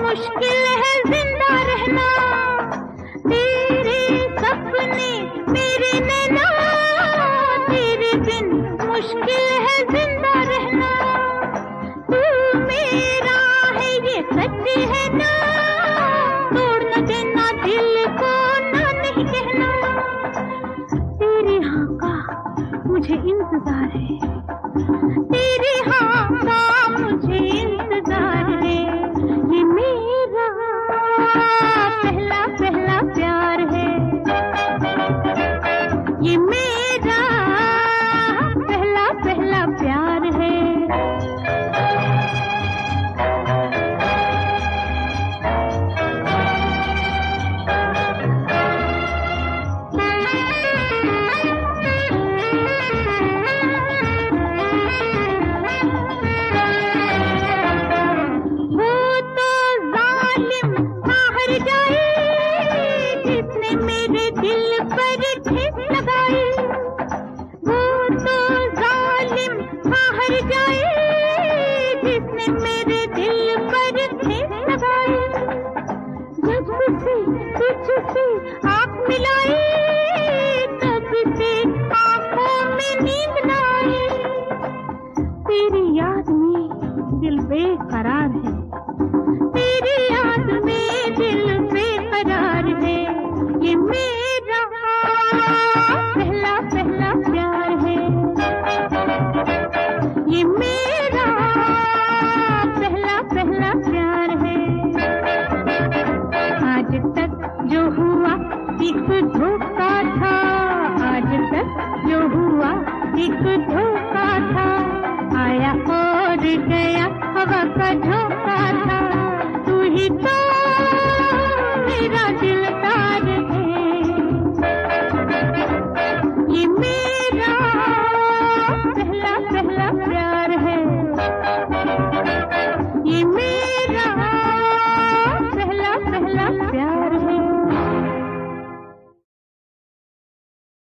मुश्किल है जिंदा रहना, तेरे सपने मेरे नैना, तेरे बिन मुश्किल है जिंदा रहना। तू मेरा है ये सच है ना, तोड़ न देना दिल को ना नहीं कहना। तेरे हाँ का मुझे इंतजार है, तेरे हाँ का मुझे इंतजार है। ये मेरा पहला पहला प्यार है, ये मेरा पहला पहला प्यार है। मेरे दिल पर ठेस लगाए, जब से तुझसे आँख मिलाई, तब से आँखों में नींद न आई। तेरी याद में दिल बेकरार है, तेरी याद में दिल बेकरार है। ये मेरा पहला पहला प्यार है, ये मेरा पहला प्यार है। आज तक जो हुआ एक धोखा था, आज तक जो हुआ एक धोखा था। आया और गया हवा का झोंका।